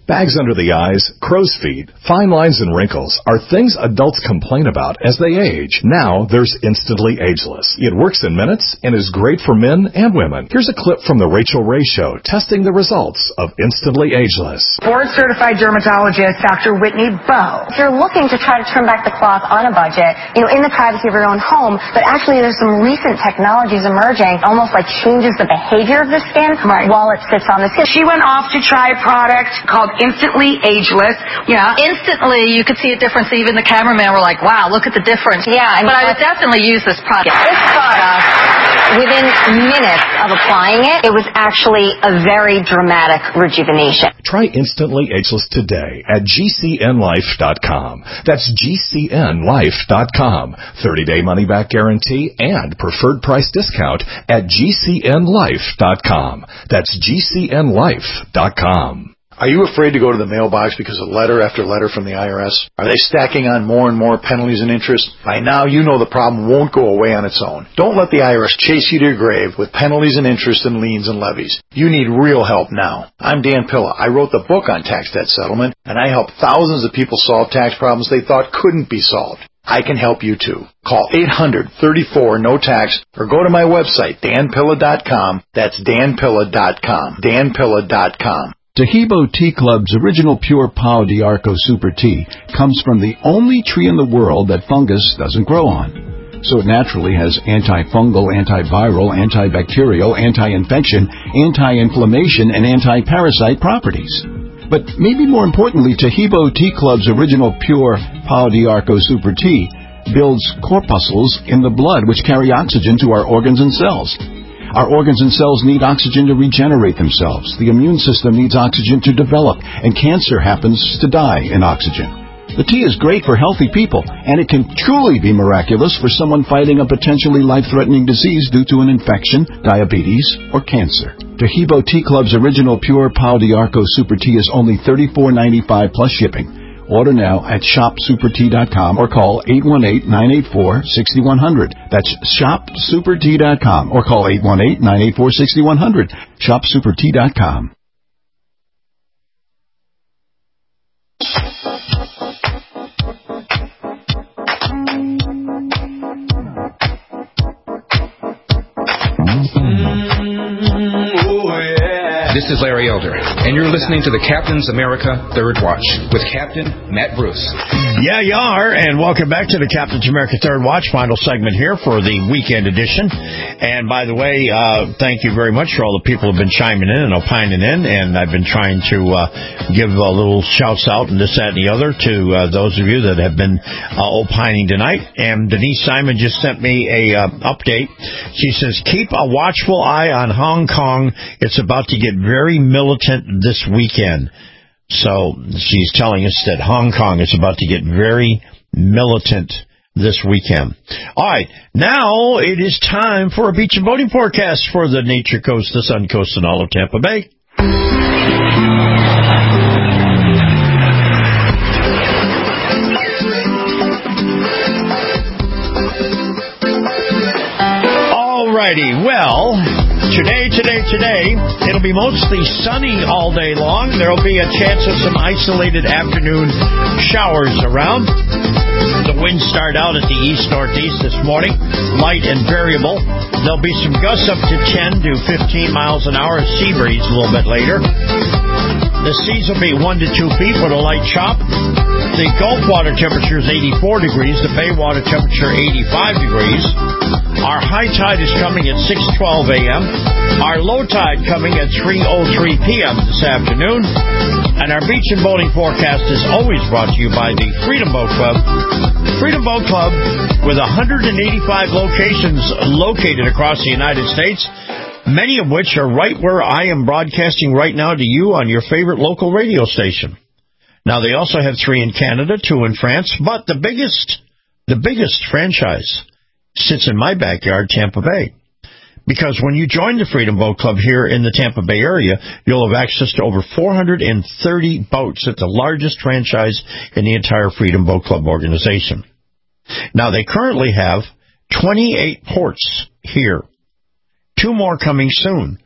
Bags under the eyes, crow's feet, fine lines, and wrinkles are things adults complain about as they age. Now there's Instantly Ageless. It works in minutes and is great for men and women. Here's a clip from The Rachel Ray Show testing the results of Instantly Ageless. Board-certified dermatologist Doctor Whitney Bowe. If you're looking to try to turn back the clock on a budget, you know, in the privacy of your own home, but actually there's some recent technologies emerging, almost like changes the behavior of the skin right. while it sits on the skin. She went off to try a product called Instantly Ageless. Yeah. Instantly, you could see a difference. Even the cameraman were like, wow, look at the difference. Yeah. I mean, but I would definitely use this product. This product, within minutes of applying it, it was actually a very dramatic rejuvenation. Try Instantly Ageless today at G C N life dot com. That's G C N life dot com. thirty-day money-back guarantee and preferred price discount at G C N life dot com. That's G C N life dot com. Are you afraid to go to the mailbox because of letter after letter from the I R S? Are they stacking on more and more penalties and interest? By now, you know the problem won't go away on its own. Don't let the I R S chase you to your grave with penalties and interest and liens and levies. You need real help now. I'm Dan Pilla. I wrote the book on tax debt settlement, and I helped thousands of people solve tax problems they thought couldn't be solved. I can help you too. Call eight hundred, thirty-four, no tax or go to my website, dan pilla dot com. That's dan pilla dot com. dan pilla dot com. Tahibo Tea Club's original pure Pau d'Arco Super Tea comes from the only tree in the world that fungus doesn't grow on. So it naturally has antifungal, antiviral, antibacterial, anti-infection, anti-inflammation, and anti-parasite properties. But maybe more importantly, Tahibo Tea Club's original pure Pau d'Arco Super Tea builds corpuscles in the blood which carry oxygen to our organs and cells. Our organs and cells need oxygen to regenerate themselves. The immune system needs oxygen to develop, and cancer happens to die in oxygen. The tea is great for healthy people, and it can truly be miraculous for someone fighting a potentially life-threatening disease due to an infection, diabetes, or cancer. Tahibo Tea Club's original pure Pau d'Arco Super Tea is only thirty-four ninety-five plus shipping. Order now at shop super tea dot com or call eight one eight, nine eight four, six one zero zero. That's shop super tea dot com or call eight one eight, nine eight four, six one zero zero. shop super tea dot com. This is Larry Elder, and you're listening to the Captain's America Third Watch with Captain Matt Bruce. Yeah, you are, and welcome back to the Captain's America Third Watch, final segment here for the weekend edition. And by the way, uh, thank you very much for all the people who have been chiming in and opining in, and I've been trying to uh, give a little shouts out and this, that, and the other to uh, those of you that have been uh, opining tonight. And Denise Simon just sent me a uh, update. She says, keep a watchful eye on Hong Kong. It's about to get very militant this weekend. So she's telling us that Hong Kong is about to get very militant this weekend. All right, now it is time for a beach and boating forecast for the Nature Coast, the Sun Coast, and all of Tampa Bay. All righty, well, today, today, today, it'll be mostly sunny all day long. There'll be a chance of some isolated afternoon showers around. The winds start out at the east-northeast this morning, light and variable. There'll be some gusts up to ten to fifteen miles an hour, sea breeze a little bit later. The seas will be one to two feet with a light chop. The Gulf water temperature is eighty-four degrees. The Bay water temperature eighty-five degrees. Our high tide is coming at six twelve a.m. Our low tide coming at three oh three p.m. this afternoon. And our beach and boating forecast is always brought to you by the Freedom Boat Club. Freedom Boat Club, with one hundred eighty-five locations located across the United States, many of which are right where I am broadcasting right now to you on your favorite local radio station. Now, they also have three in Canada, two in France, but the biggest, the biggest franchise sits in my backyard, Tampa Bay. Because when you join the Freedom Boat Club here in the Tampa Bay area, you'll have access to over four hundred thirty boats at the largest franchise in the entire Freedom Boat Club organization. Now, they currently have twenty-eight ports here, two more coming soon,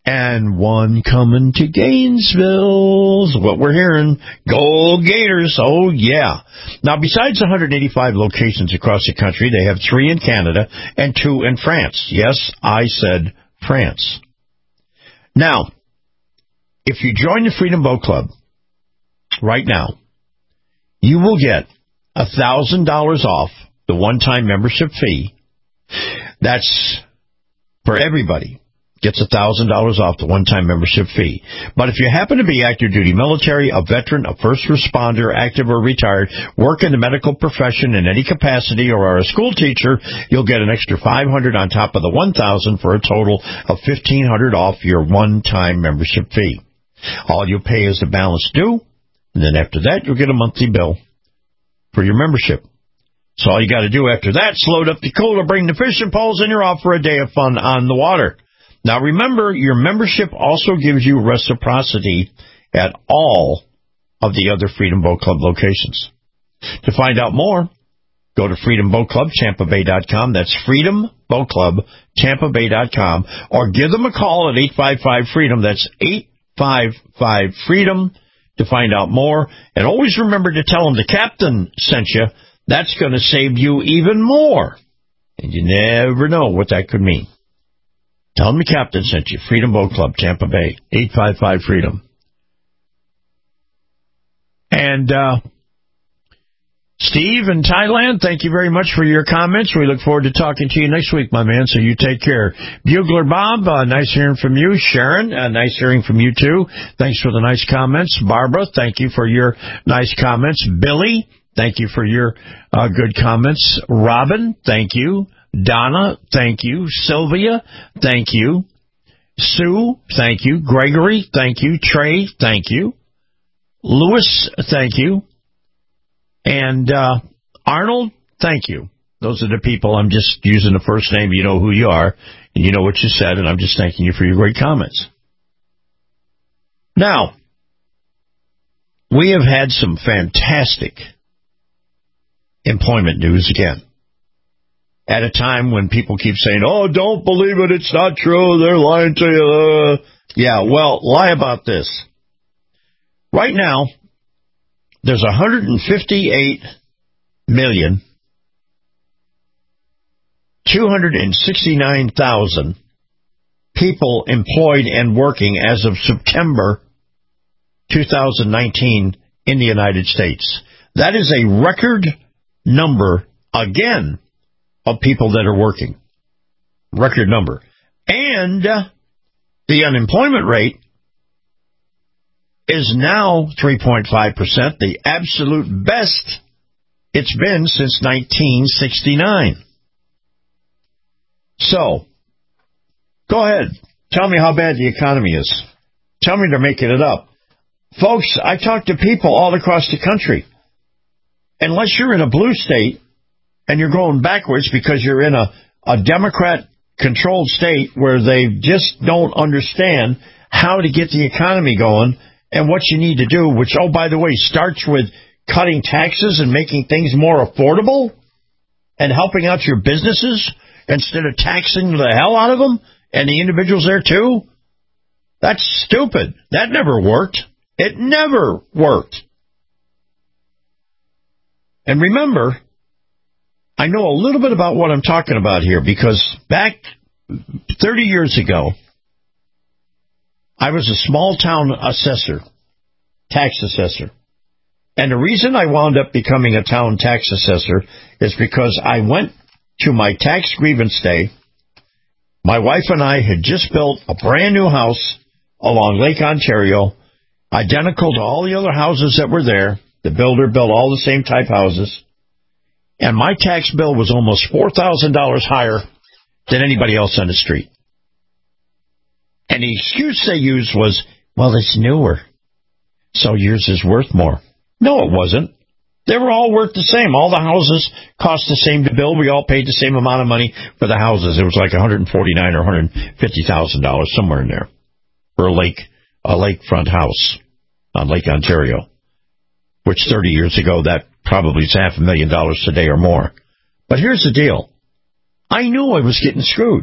And one coming to Gainesville is what we're hearing. Go Gators. Oh, yeah. Now, besides one hundred eighty-five locations across the country, they have three in Canada and two in France. Yes, I said France. Now, if you join the Freedom Boat Club right now, you will get one thousand dollars off the one-time membership fee. That's for everybody. Gets one thousand dollars off the one-time membership fee. But if you happen to be active duty military, a veteran, a first responder, active or retired, work in the medical profession in any capacity, or are a school teacher, you'll get an extra five hundred dollars on top of the one thousand dollars for a total of fifteen hundred dollars off your one-time membership fee. All you'll pay is the balance due, and then after that, you'll get a monthly bill for your membership. So all you got to do after that is load up the cooler, bring the fishing poles, and you're off for a day of fun on the water. Now, remember, your membership also gives you reciprocity at all of the other Freedom Boat Club locations. To find out more, go to freedom boat club tampa bay dot com. That's freedom boat club tampa bay dot com. Or give them a call at eight five five freedom. That's eight five five freedom to find out more. And always remember to tell them the captain sent you. That's going to save you even more. And you never know what that could mean. Tell them the captain sent you. Freedom Boat Club, Tampa Bay, eight five five freedom. And uh, Steve in Thailand, thank you very much for your comments. We look forward to talking to you next week, my man, so you take care. Bugler Bob, uh, nice hearing from you. Sharon, uh, nice hearing from you, too. Thanks for the nice comments. Barbara, thank you for your nice comments. Billy, thank you for your uh, good comments. Robin, thank you. Donna, thank you. Sylvia, thank you. Sue, thank you. Gregory, thank you. Trey, thank you. Lewis, thank you. And uh, Arnold, thank you. Those are the people. I'm just using the first name. You know who you are, and you know what you said, and I'm just thanking you for your great comments. Now, we have had some fantastic employment news again. At a time when people keep saying, oh, don't believe it, it's not true, they're lying to you. Uh, yeah, well, lie about this. Right now, there's one hundred fifty-eight million, two hundred sixty-nine thousand people employed and working as of September two thousand nineteen in the United States. That is a record number, again, of people that are working. Record number. And uh, the unemployment rate is now three point five percent, the absolute best it's been since nineteen sixty-nine. So, go ahead. Tell me how bad the economy is. Tell me they're making it up. Folks, I talk to people all across the country. Unless you're in a blue state, and you're going backwards because you're in a, a Democrat-controlled state where they just don't understand how to get the economy going and what you need to do, which, oh, by the way, starts with cutting taxes and making things more affordable and helping out your businesses instead of taxing the hell out of them and the individuals there, too. That's stupid. That never worked. It never worked. And remember, I know a little bit about what I'm talking about here because back thirty years ago, I was a small-town assessor, tax assessor. And the reason I wound up becoming a town tax assessor is because I went to my tax grievance day. My wife and I had just built a brand-new house along Lake Ontario, identical to all the other houses that were there. The builder built all the same type houses. And my tax bill was almost four thousand dollars higher than anybody else on the street. And the excuse they used was, well, it's newer, so yours is worth more. No, it wasn't. They were all worth the same. All the houses cost the same to build. We all paid the same amount of money for the houses. It was like one hundred forty-nine thousand dollars or one hundred fifty thousand dollars, somewhere in there, for a lake, a lakefront house on Lake Ontario, which thirty years ago, that probably is half a million dollars today or more. But here's the deal. I knew I was getting screwed.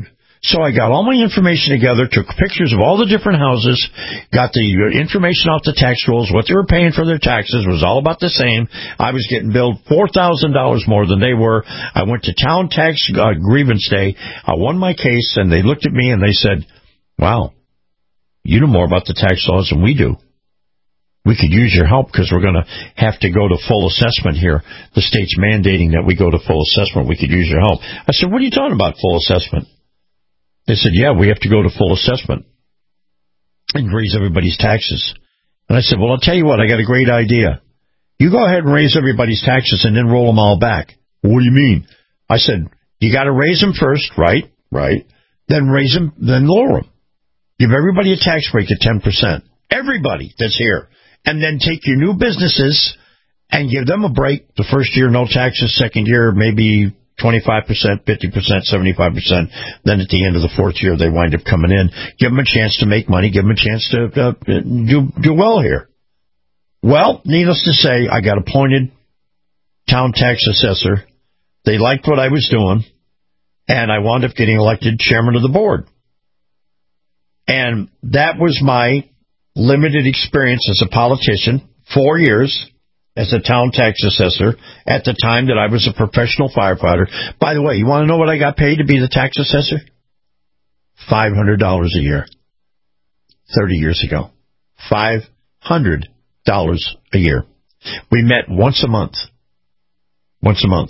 So I got all my information together, took pictures of all the different houses, got the information off the tax rolls, what they were paying for their taxes was all about the same. I was getting billed four thousand dollars more than they were. I went to town tax uh, grievance day. I won my case, and they looked at me and they said, wow, you know more about the tax laws than we do. We could use your help because we're going to have to go to full assessment here. The state's mandating that we go to full assessment. We could use your help. I said, what are you talking about, full assessment? They said, yeah, we have to go to full assessment and raise everybody's taxes. And I said, well, I'll tell you what, I got a great idea. You go ahead and raise everybody's taxes and then roll them all back. What do you mean? I said, you got to raise them first, right? Right. Then raise them, then lower them. Give everybody a tax break of ten percent. Everybody that's here. And then take your new businesses and give them a break. The first year, no taxes. Second year, maybe twenty-five percent, fifty percent, seventy-five percent. Then at the end of the fourth year, they wind up coming in. Give them a chance to make money. Give them a chance to uh, do do well here. Well, needless to say, I got appointed town tax assessor. They liked what I was doing, and I wound up getting elected chairman of the board. And that was my limited experience as a politician, four years as a town tax assessor at the time that I was a professional firefighter. By the way, you want to know what I got paid to be the tax assessor? five hundred dollars a year. thirty years ago. five hundred dollars a year. We met once a month. Once a month.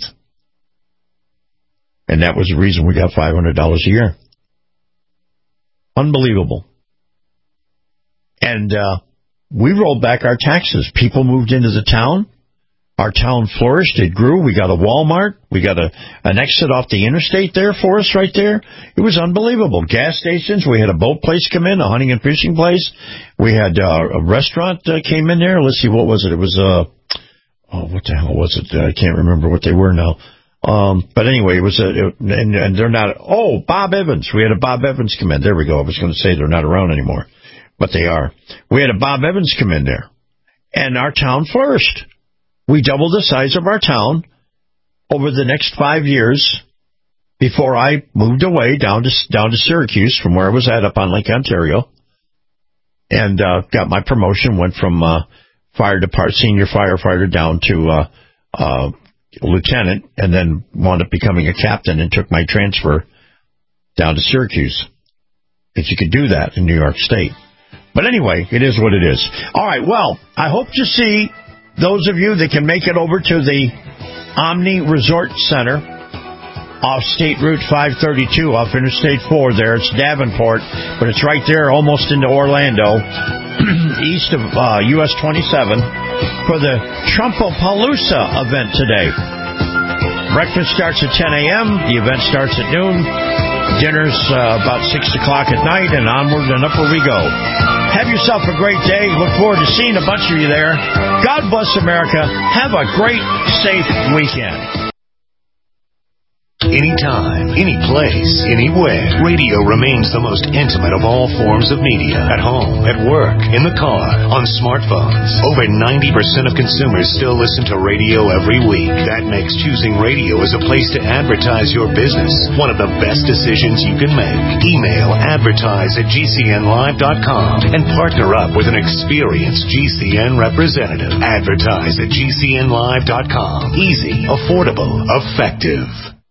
And that was the reason we got five hundred dollars a year. Unbelievable. And uh, we rolled back our taxes. People moved into the town. Our town flourished. It grew. We got a Walmart. We got a an exit off the interstate there for us right there. It was unbelievable. Gas stations. We had a boat place come in, a hunting and fishing place. We had uh, a restaurant uh, came in there. Let's see, what was it? It was, uh, oh, what the hell was it? I can't remember what they were now. Um, but anyway, it was a, it, and, and they're not, oh, Bob Evans. We had a Bob Evans come in. There we go. I was going to say they're not around anymore, but they are. We had a Bob Evans come in there, and our town flourished. We doubled the size of our town over the next five years before I moved away down to down to Syracuse from where I was at up on Lake Ontario, and uh, got my promotion. Went from uh, fire department senior firefighter down to uh, uh, lieutenant, and then wound up becoming a captain and took my transfer down to Syracuse. Because you could do that in New York State. But anyway, it is what it is. All right, well, I hope to see those of you that can make it over to the Omni Resort Center off State Route five thirty-two, off Interstate four there. It's Davenport, but it's right there almost into Orlando, east of uh, U S twenty-seven, for the Trumpapalooza event today. Breakfast starts at ten a.m., the event starts at noon, dinner's uh, about six o'clock at night, and onward and upward we go. Have yourself a great day. Look forward to seeing a bunch of you there. God bless America. Have a great, safe weekend. Anytime, any place, anywhere, radio remains the most intimate of all forms of media. At home, at work, in the car, on smartphones. Over ninety percent of consumers still listen to radio every week. That makes choosing radio as a place to advertise your business one of the best decisions you can make. Email advertise at G C N live dot com and partner up with an experienced G C N representative. Advertise at G C N live dot com. Easy, affordable, effective.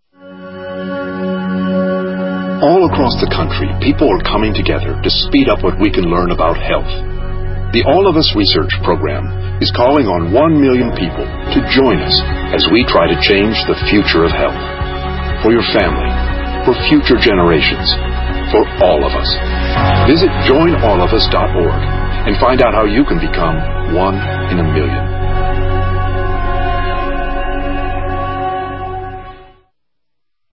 All across the country, people are coming together to speed up what we can learn about health. The All of Us Research Program is calling on one million people to join us as we try to change the future of health. For your family, for future generations, for all of us. Visit join all of us dot org and find out how you can become one in a million.